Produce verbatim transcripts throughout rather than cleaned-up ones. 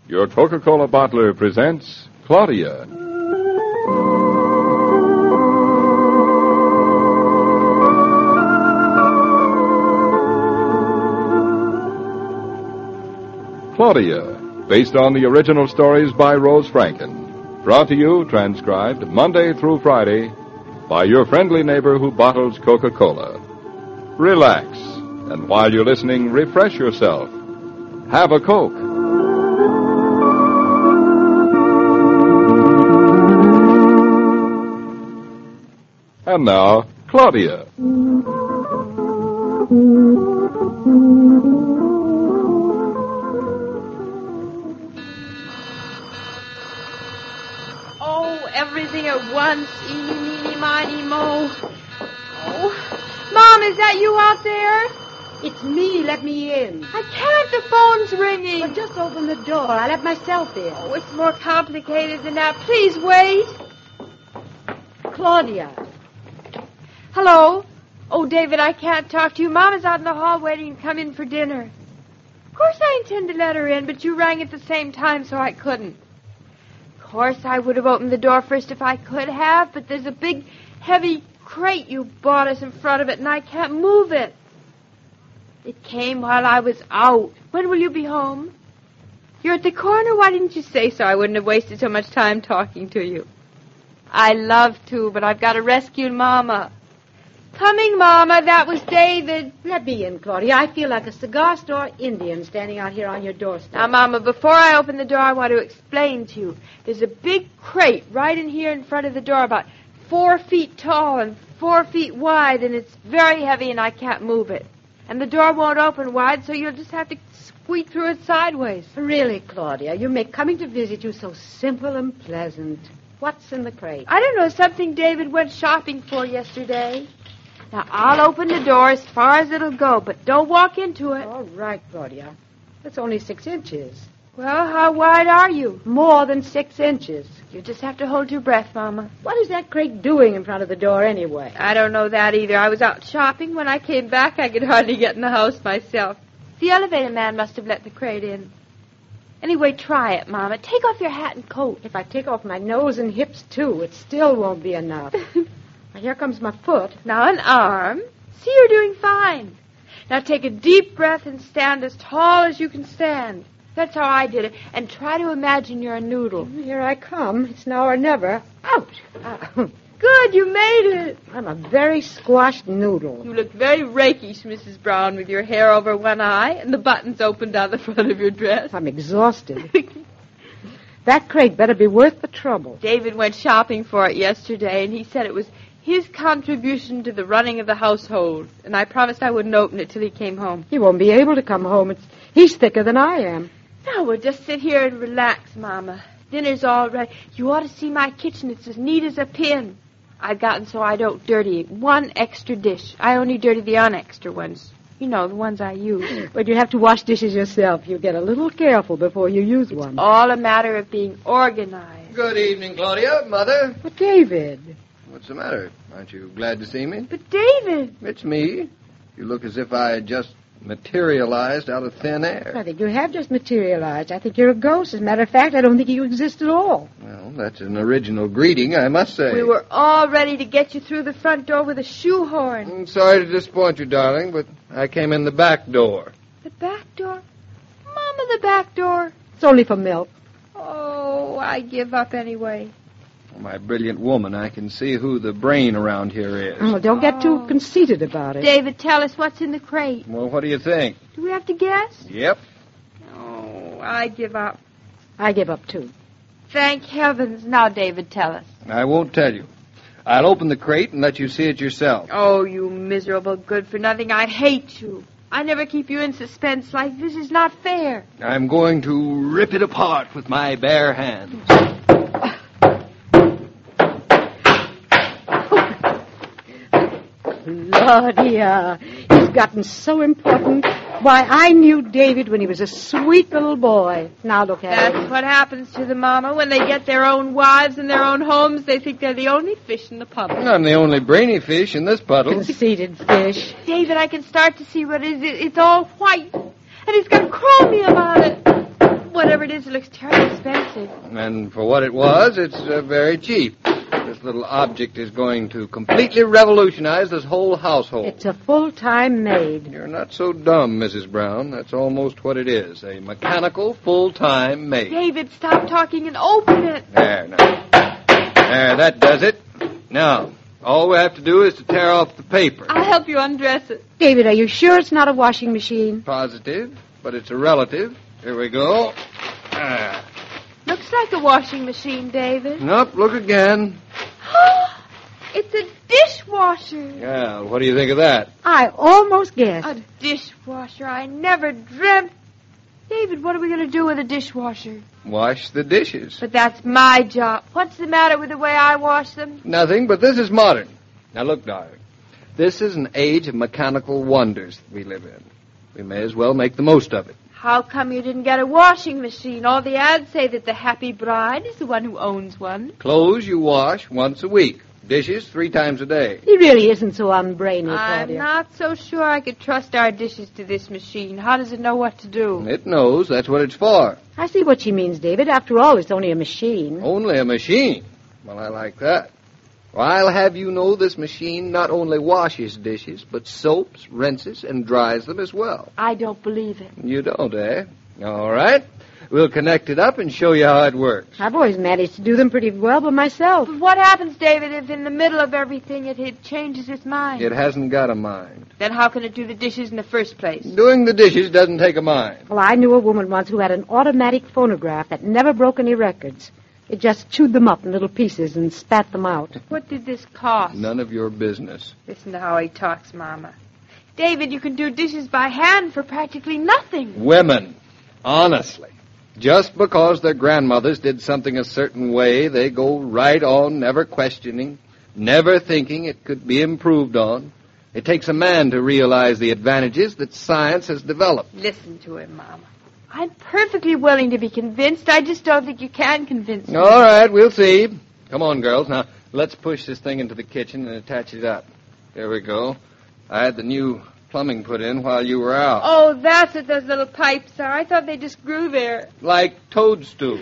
Your Coca-Cola bottler presents Claudia. Claudia, based on the original stories by Rose Franken. Brought to you, transcribed, Monday through Friday, by your friendly neighbor who bottles Coca-Cola. Relax, and while you're listening, refresh yourself. Have a Coke. And now, Claudia. Oh, everything at once. Eeny, meeny, miny, mo. Oh, Mom, is that you out there? It's me. Let me in. I can't. The phone's ringing. Well, just open the door. I let myself in. Oh, it's more complicated than that. Please wait. Claudia. Hello? Oh, David, I can't talk to you. Mom is out in the hall waiting to come in for dinner. Of course I intend to let her in, but you rang at the same time, so I couldn't. Of course I would have opened the door first if I could have, but there's a big, heavy crate you bought us in front of it, and I can't move it. It came while I was out. When will you be home? You're at the corner? Why didn't you say so? I wouldn't have wasted so much time talking to you. I love to, but I've got to rescue Mama. Coming, Mama. That was David. Let me in, Claudia. I feel like a cigar store Indian standing out here on your doorstep. Now, Mama, before I open the door, I want to explain to you. There's a big crate right in here in front of the door, about four feet tall and four feet wide, and it's very heavy, and I can't move it. And the door won't open wide, so you'll just have to squeak through it sideways. Really, Claudia, you make coming to visit you so simple and pleasant. What's in the crate? I don't know, something David went shopping for yesterday. Now, I'll open the door as far as it'll go, but don't walk into it. All right, Claudia. It's only six inches. Well, how wide are you? More than six inches. You just have to hold your breath, Mama. What is that crate doing in front of the door anyway? I don't know that either. I was out shopping. When I came back, I could hardly get in the house myself. The elevator man must have let the crate in. Anyway, try it, Mama. Take off your hat and coat. If I take off my nose and hips, too, it still won't be enough. Here comes my foot. Now an arm. See, you're doing fine. Now take a deep breath and stand as tall as you can stand. That's how I did it. And try to imagine you're a noodle. Here I come. It's now or never. Ouch! Uh, Good, you made it. I'm a very squashed noodle. You look very rakish, Missus Brown, with your hair over one eye and the buttons open down the front of your dress. I'm exhausted. That crate better be worth the trouble. David went shopping for it yesterday, and he said it was his contribution to the running of the household, and I promised I wouldn't open it till he came home. He won't be able to come home. It's, he's thicker than I am. Now, we'll just sit here and relax, Mama. Dinner's all ready. You ought to see my kitchen. It's as neat as a pin. I've gotten so I don't dirty one extra dish. I only dirty the unextra ones. You know, the ones I use. But you have to wash dishes yourself. You get a little careful before you use one. It's all a matter of being organized. Good evening, Claudia. Mother. But, David... What's the matter? Aren't you glad to see me? But, David... It's me. You look as if I had just materialized out of thin air. I think you have just materialized. I think you're a ghost. As a matter of fact, I don't think you exist at all. Well, that's an original greeting, I must say. We were all ready to get you through the front door with a shoehorn. I'm sorry to disappoint you, darling, but I came in the back door. The back door? Mama, the back door. It's only for milk. Oh, I give up anyway. My brilliant woman, I can see who the brain around here is. Oh, don't get Oh. too conceited about it. David, tell us what's in the crate. Well, what do you think? Do we have to guess? Yep. Oh, I give up. I give up, too. Thank heavens. Now, David, tell us. I won't tell you. I'll open the crate and let you see it yourself. Oh, you miserable good-for-nothing. I hate you. I never keep you in suspense like this. Is not fair. I'm going to rip it apart with my bare hands. Claudia, he's gotten so important. Why, I knew David when he was a sweet little boy. Now look at That's him. what happens to the mama. When they get their own wives and their own homes, they think they're the only fish in the puddle. I'm the only brainy fish in this puddle. Conceited fish. David, I can start to see what it is. It's all white. And it's got chromium on it. whatever it is, it looks terribly expensive. And for what it was, it's uh, very cheap. This little object is going to completely revolutionize this whole household. It's a full-time maid. You're not so dumb, Missus Brown. That's almost what it is. A mechanical full-time maid. David, stop talking and open it. There, now. There, that does it. Now, all we have to do is to tear off the paper. I'll help you undress it. David, are you sure it's not a washing machine? Positive, but it's a relative. Here we go. Ah. Looks like a washing machine, David. Nope, look again. It's a dishwasher. Yeah, what do you think of that? I almost guessed. A dishwasher. I never dreamt. David, what are we going to do with a dishwasher? Wash the dishes. But that's my job. What's the matter with the way I wash them? Nothing, but this is modern. Now look, darling. This is an age of mechanical wonders that we live in. We may as well make the most of it. How come you didn't get a washing machine? All the ads say that the happy bride is the one who owns one. Clothes you wash once a week. Dishes three times a day. He really isn't so unbrainy, I'm Claudia. not so sure I could trust our dishes to this machine. How does it know what to do? It knows. That's what it's for. I see what she means, David. After all, it's only a machine. Only a machine. Well, I like that. Well, I'll have you know this machine not only washes dishes, but soaps, rinses, and dries them as well. I don't believe it. You don't, eh? All right. We'll connect it up and show you how it works. I've always managed to do them pretty well by myself. But what happens, David, if in the middle of everything it, it changes its mind? It hasn't got a mind. Then how can it do the dishes in the first place? Doing the dishes doesn't take a mind. Well, I knew a woman once who had an automatic phonograph that never broke any records. It just chewed them up in little pieces and spat them out. What did this cost? None of your business. Listen to how he talks, Mama. David, you can do dishes by hand for practically nothing. Women, honestly, just because their grandmothers did something a certain way, they go right on, never questioning, never thinking it could be improved on. It takes a man to realize the advantages that science has developed. Listen to him, Mama. I'm perfectly willing to be convinced. I just don't think you can convince me. All right, we'll see. Come on, girls. Now, let's push this thing into the kitchen and attach it up. There we go. I had the new plumbing put in while you were out. Oh, that's what those little pipes are. I thought they just grew there. Like toadstools.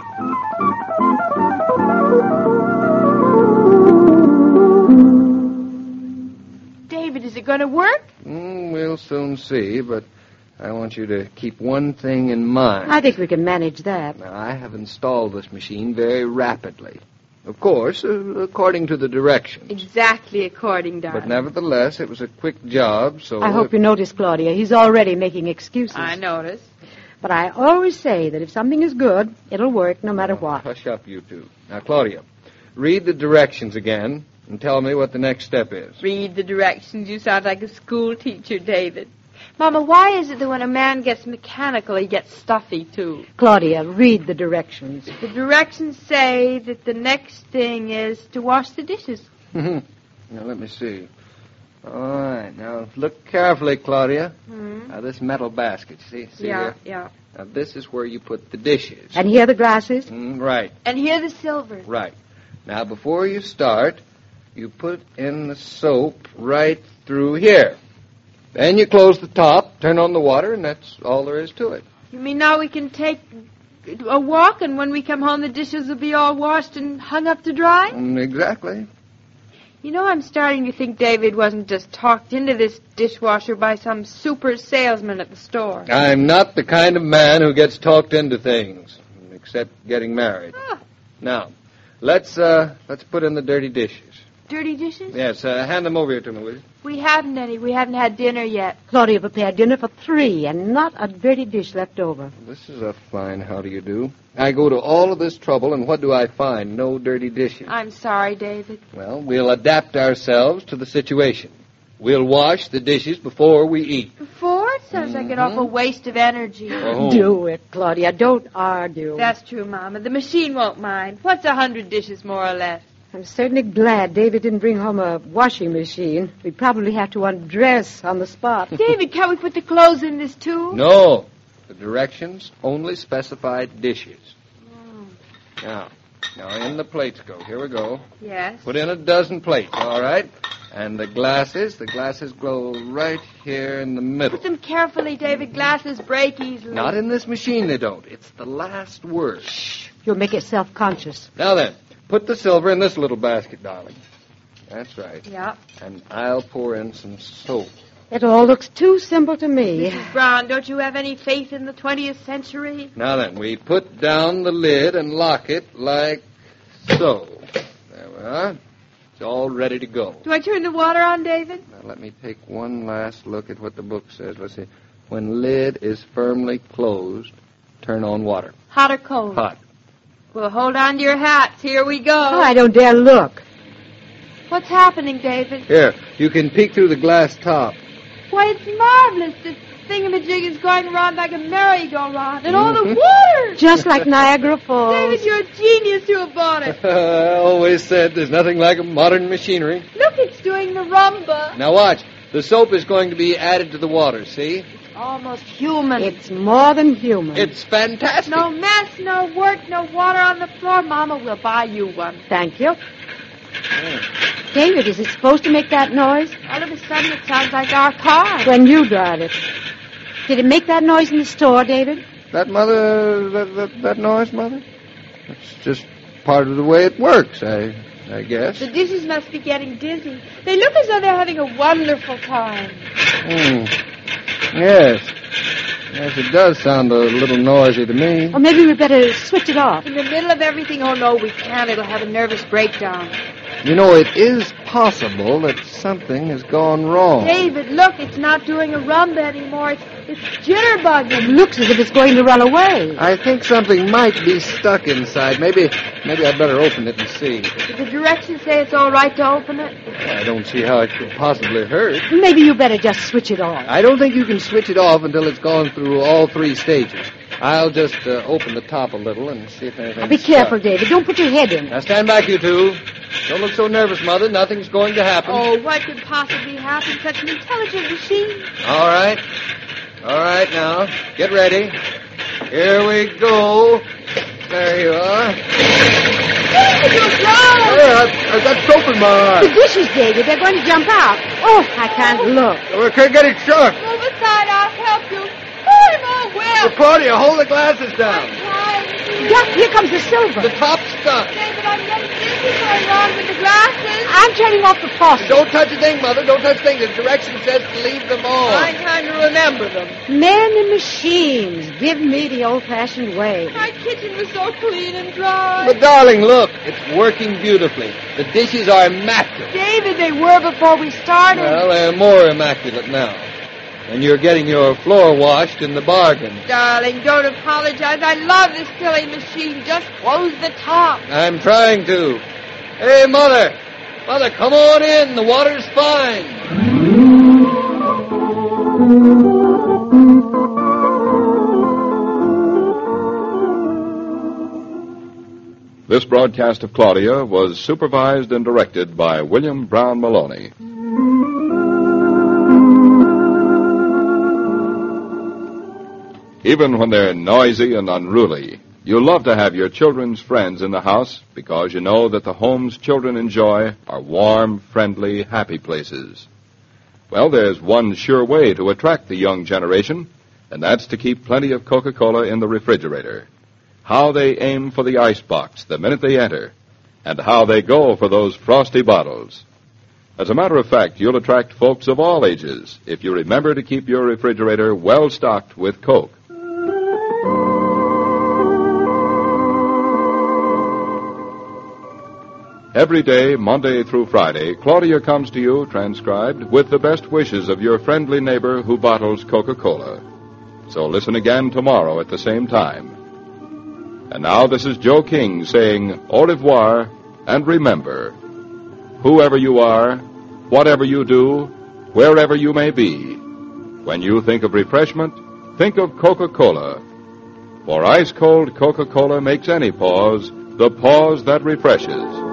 David, is it going to work? Mm, we'll soon see, but I want you to keep one thing in mind. I think we can manage that. Now, I have installed this machine very rapidly. Of course, uh, according to the directions. Exactly according, darling. But nevertheless, it was a quick job, so... I hope you notice, Claudia. He's already making excuses. I notice. But I always say that if something is good, it'll work no matter what. Hush up, you two. Now, Claudia, read the directions again and tell me what the next step is. Read the directions. You sound like a school teacher, David. Mama, why is it that when a man gets mechanical, he gets stuffy, too? Claudia, read the directions. The directions say that the next thing is to wash the dishes. Now, let me see. All right. Now, look carefully, Claudia. Mm-hmm. Now, this metal basket, see? see Yeah, there? yeah. Now, this is where you put the dishes. And here are the glasses. Mm, right, And here the silver. right. Now, before you start, you put in the soap right through here. Then you close the top, turn on the water, and that's all there is to it. You mean now we can take a walk, and when we come home, the dishes will be all washed and hung up to dry? Mm, exactly. You know, I'm starting to think David wasn't just talked into this dishwasher by some super salesman at the store. I'm not the kind of man who gets talked into things, except getting married. Ah, Now, let's uh, let's put in the dirty dishes. dirty dishes? Yes, uh, hand them over here to me, will you? We haven't any. We haven't had dinner yet. Claudia prepared dinner for three and not a dirty dish left over. This is a fine how do you do. I go to all of this trouble, and what do I find? No dirty dishes. I'm sorry, David. Well, we'll adapt ourselves to the situation. We'll wash the dishes before we eat. Before? It sounds like an awful waste of energy. Oh. Do it, Claudia. Don't argue. That's true, Mama. The machine won't mind. What's a hundred dishes, more or less? I'm certainly glad David didn't bring home a washing machine. We'd probably have to undress on the spot. David, can't we put the clothes in this, too? No. The directions only specify dishes. Now, now in the plates go. Here we go. Yes. Put in a dozen plates, all right? And the glasses, the glasses go right here in the middle. Put them carefully, David. Glasses break easily. Not in this machine, they don't. It's the last word. Shh. You'll make it self-conscious. Now then, put the silver in this little basket, darling. That's right. Yeah. And I'll pour in some soap. It all looks too simple to me. Missus Brown, don't you have any faith in the twentieth century? Now then, we put down the lid and lock it like so. There we are. It's all ready to go. Do I turn the water on, David? Now let me take one last look at what the book says. Let's see. When lid is firmly closed, turn on water. Hot or cold? Hot. Well, hold on to your hats. Here we go. Oh, I don't dare look. What's happening, David? Here, you can peek through the glass top. Why, it's marvelous. This thingamajig is going around like a merry-go-round. And all the water. Just like Niagara Falls. David, you're a genius to have bought it. I always said there's nothing like a modern machinery. Look, it's doing the rumba. Now watch. The soap is going to be added to the water, see? Almost human. It's more than human. It's fantastic. No mess, no work, no water on the floor. Mama will buy you one. Thank you. David, is it supposed to make that noise? All of a sudden, it sounds like our car. When you drive it. Did it make that noise in the store, David? That, Mother, that, that, that noise, Mother? It's just part of the way it works, I, I guess. The dishes must be getting dizzy. They look as though they're having a wonderful time. Hmm. Yes. Yes, it does sound a little noisy to me. Or maybe we'd better switch it off. In the middle of everything, oh, no, we can't. It'll have a nervous breakdown. You know, it is possible that something has gone wrong. David, look, it's not doing a rumba anymore. It's, it's jitterbugging. It looks as if it's going to run away. I think something might be stuck inside. Maybe maybe I'd better open it and see. Did the directions say it's all right to open it? I don't see how it could possibly hurt. Maybe you better just switch it off. I don't think you can switch it off until it's gone through all three stages. I'll just uh, open the top a little and see if anything's Be careful, stuck. David. Don't put your head in. Now stand back, you two. Don't look so nervous, Mother. Nothing's going to happen. Oh, what could possibly happen? Such an intelligent machine. All right. All right, now. Get ready. Here we go. There you are. David, you're blind. Hey, I've, I've got soap in my The eye. dishes, David. They're going to jump out. Oh, I can't look. We can't get it shut. Move aside, I'll help you. Pull him all well. Claudia, hold the glasses down. Duck, here comes the silver. The top's stuck. David, I'm getting dizzy going wrong with the glasses. I'm turning off the faucet. Don't touch a thing, Mother. Don't touch a thing. The direction says to leave them on. I'm trying to remember them. Men and machines. Give me the old-fashioned way. My kitchen was so clean and dry. But, darling, look. It's working beautifully. The dishes are immaculate. David, they were before we started. Well, they're more immaculate now. And you're getting your floor washed in the bargain. Darling, don't apologize. I love this silly machine. Just close the top. I'm trying to. Hey, Mother. Mother, come on in. The water's fine. This broadcast of Claudia was supervised and directed by William Brown Maloney. Even when they're noisy and unruly, you love to have your children's friends in the house because you know that the homes children enjoy are warm, friendly, happy places. Well, there's one sure way to attract the young generation, and that's to keep plenty of Coca-Cola in the refrigerator. How they aim for the icebox the minute they enter, and how they go for those frosty bottles. As a matter of fact, you'll attract folks of all ages if you remember to keep your refrigerator well stocked with Coke. Every day, Monday through Friday, Claudia comes to you, transcribed, with the best wishes of your friendly neighbor who bottles Coca-Cola. So listen again tomorrow at the same time. And now this is Joe King saying au revoir, and remember, whoever you are, whatever you do, wherever you may be, when you think of refreshment, think of Coca-Cola. For ice-cold Coca-Cola makes any pause the pause that refreshes.